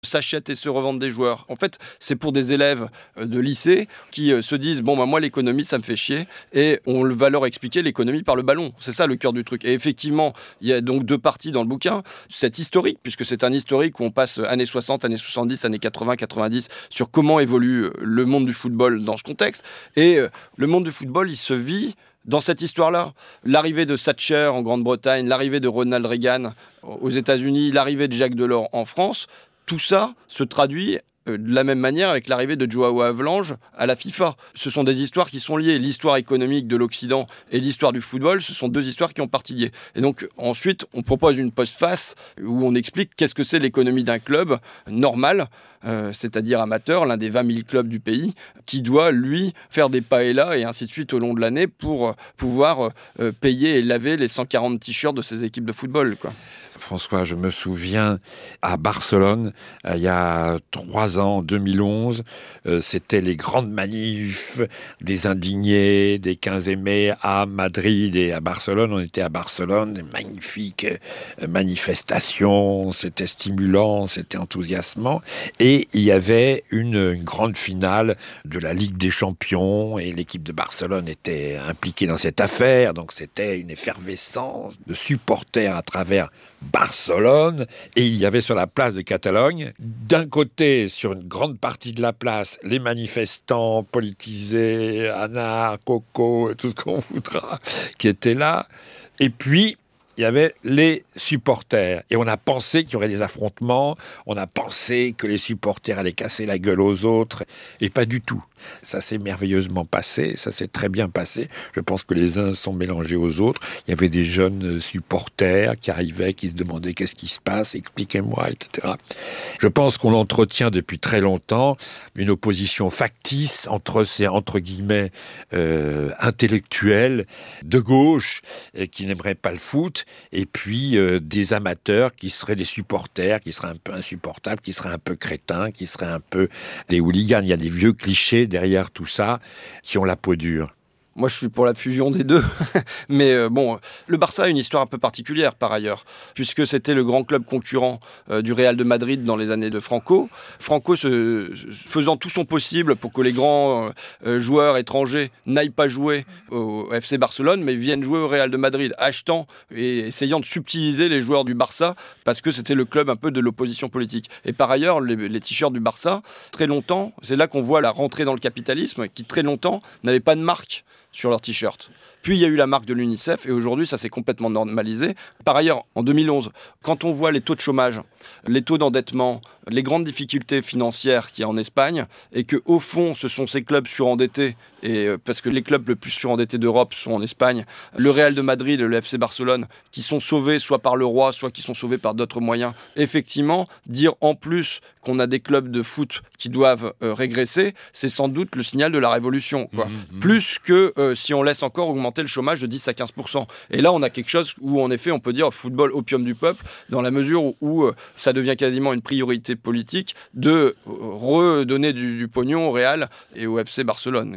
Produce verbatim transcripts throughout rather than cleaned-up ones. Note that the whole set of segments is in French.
s'achètent et se revendent des joueurs. En fait, c'est pour des élèves de lycée qui se disent « bon, bah, moi, l'économie, ça me fait chier » et on va leur expliquer l'économie par le ballon. C'est ça le cœur du truc. Et effectivement, il y a donc deux parties dans le bouquin. C'est historique, puisque c'est un historique où on passe années soixante, années soixante-dix, années quatre-vingts, quatre-vingt-dix sur comment évolue le monde du football dans ce contexte. Et le monde du football, il se vit dans cette histoire-là. L'arrivée de Thatcher en Grande-Bretagne, l'arrivée de Ronald Reagan aux États-Unis, l'arrivée de Jacques Delors en France, tout ça se traduit de la même manière avec l'arrivée de Joao Havelange à la FIFA. Ce sont des histoires qui sont liées. L'histoire économique de l'Occident et l'histoire du football, ce sont deux histoires qui ont partie liées. Et donc, ensuite, on propose une postface où on explique qu'est-ce que c'est l'économie d'un club normal, euh, c'est-à-dire amateur, l'un des vingt mille clubs du pays, qui doit, lui, faire des paellas et ainsi de suite au long de l'année pour pouvoir euh, payer et laver les cent quarante t-shirts de ses équipes de football, quoi. François, je me souviens à Barcelone, euh, il y a trois ans, en deux mille onze, euh, c'était les grandes manifs des indignés, des quinze mai à Madrid et à Barcelone. On était à Barcelone, des magnifiques euh, manifestations, c'était stimulant, c'était enthousiasmant. Et il y avait une, une grande finale de la Ligue des Champions et l'équipe de Barcelone était impliquée dans cette affaire. Donc c'était une effervescence de supporters à travers Barcelone, et il y avait sur la place de Catalogne, d'un côté, sur une grande partie de la place, les manifestants politisés, Anar, Coco, tout ce qu'on voudra, qui étaient là, et puis il y avait les supporters. Et on a pensé qu'il y aurait des affrontements, on a pensé que les supporters allaient casser la gueule aux autres, et pas du tout. Ça s'est merveilleusement passé, ça s'est très bien passé. Je pense que les uns sont mélangés aux autres. Il y avait des jeunes supporters qui arrivaient, qui se demandaient qu'est-ce qui se passe, expliquez-moi, et cetera. Je pense qu'on entretient depuis très longtemps une opposition factice entre ces, entre guillemets, euh, intellectuels de gauche euh, qui n'aimeraient pas le foot, et puis euh, des amateurs qui seraient des supporters, qui seraient un peu insupportables, qui seraient un peu crétins, qui seraient un peu des hooligans. Il y a des vieux clichés derrière tout ça qui ont la peau dure. Moi, je suis pour la fusion des deux. Mais euh, bon, le Barça a une histoire un peu particulière, par ailleurs, puisque c'était le grand club concurrent euh, du Real de Madrid dans les années de Franco. Franco, se, se, faisant tout son possible pour que les grands euh, joueurs étrangers n'aillent pas jouer au F C Barcelone, mais viennent jouer au Real de Madrid, achetant et essayant de subtiliser les joueurs du Barça, parce que c'était le club un peu de l'opposition politique. Et par ailleurs, les, les t-shirts du Barça, très longtemps, c'est là qu'on voit la rentrée dans le capitalisme, qui très longtemps n'avait pas de marque sur leur t-shirt. Puis il y a eu la marque de l'UNICEF et aujourd'hui ça s'est complètement normalisé. Par ailleurs, en deux mille onze, quand on voit les taux de chômage, les taux d'endettement, les grandes difficultés financières qu'il y a en Espagne et que au fond ce sont ces clubs surendettés, et parce que les clubs les plus surendettés d'Europe sont en Espagne, le Real de Madrid et le F C Barcelone qui sont sauvés soit par le roi, soit qui sont sauvés par d'autres moyens. Effectivement, dire en plus qu'on a des clubs de foot qui doivent euh, régresser, c'est sans doute le signal de la révolution, quoi. Mmh, mmh. Plus que euh, si on laisse encore augmenter le chômage de dix à quinze pour cent. Et là, on a quelque chose où, en effet, on peut dire football opium du peuple, dans la mesure où, où euh, ça devient quasiment une priorité politique de euh, redonner du, du pognon au Real et au F C Barcelone.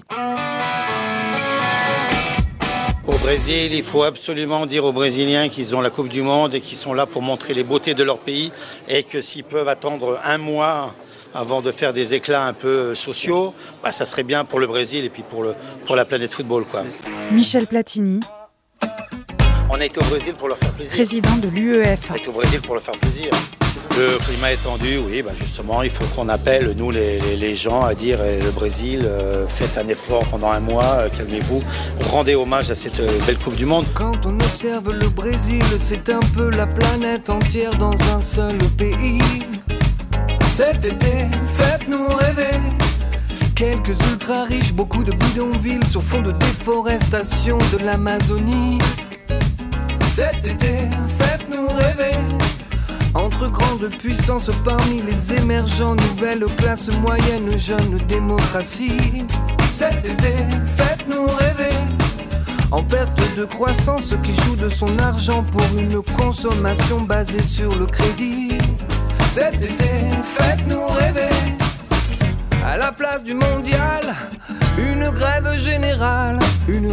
Au Brésil, il faut absolument dire aux Brésiliens qu'ils ont la Coupe du Monde et qu'ils sont là pour montrer les beautés de leur pays et que s'ils peuvent attendre un mois avant de faire des éclats un peu sociaux, bah ça serait bien pour le Brésil et puis pour, le, pour la planète football, quoi. Michel Platini. On a été au Brésil pour leur faire plaisir. Président de l'U E F A. On a été au Brésil pour leur faire plaisir. Le climat est tendu, oui, bah justement, il faut qu'on appelle, nous, les, les, les gens, à dire eh, le Brésil, euh, faites un effort pendant un mois, euh, calmez-vous, rendez hommage à cette euh, belle Coupe du Monde. Quand on observe le Brésil, c'est un peu la planète entière dans un seul pays. Cet été, faites-nous rêver. Quelques ultra riches, beaucoup de bidonvilles sur fond de déforestation de l'Amazonie. Cet été, faites-nous rêver. Entre grandes puissances parmi les émergents, nouvelles classes moyennes, jeunes démocraties. Cet été, faites-nous rêver. En perte de croissance qui joue de son argent pour une consommation basée sur le crédit. Cet été, faites-nous rêver. À la place du mondial, une grève générale, une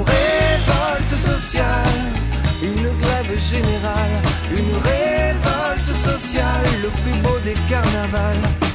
révolte sociale. Une grève générale, une révolte sociale. social, le plus beau des carnavals.